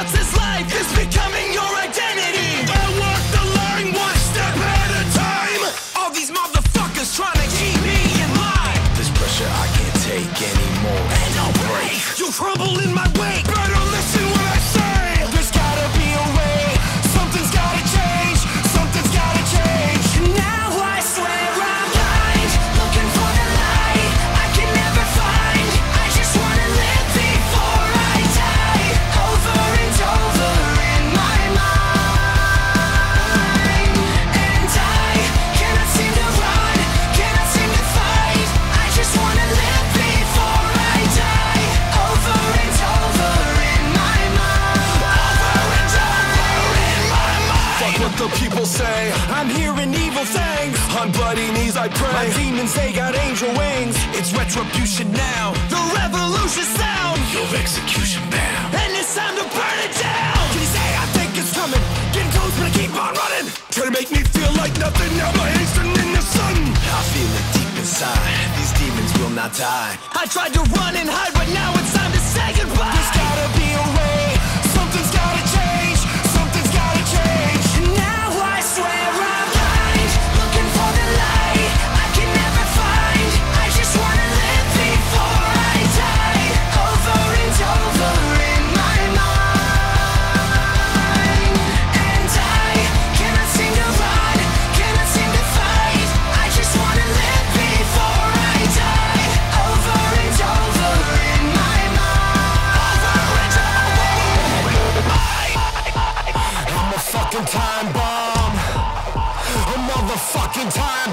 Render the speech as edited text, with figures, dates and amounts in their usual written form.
This life is becoming your identity. I walk the line one step at a time. All these motherfuckers trying to keep me in line. This pressure I can't take anymore. And no break. You crumble in my wake. Better listen what I say. There's gotta be a way. Something's gotta change. Something's gotta change. And now I swear I'm blind, looking for the light I can never find. I just wanna live before I die. Over and over in my mind. And I cannot seem to run, cannot seem to fight. I just wanna live before I die. Over and over in my mind. Over and over in my mind. Fuck what the people say. I'm hearing evil things. On bloody knees I pray. My demons, they got angel wings. It's retribution now. The revolution sound. Your execution bound. And it's time to burn it down. Can you say I think it's coming? Getting close, but I keep on running. Trying to make me feel like nothing. Now my hasten in the sun. I feel it deep inside. These demons will not die. I tried to run and hide, but now it's time to say goodbye. There's gotta be a way. Something's gotta change. Something's gotta change. And now I swear I'm blind, looking for the light I can never find. I just wanna live before I die. Over and over in my mind. And I cannot seem to run, cannot seem to fight. I just wanna live before I die. Over and over in my mind. Over and over. I'm a fucking time bomb. A motherfucking time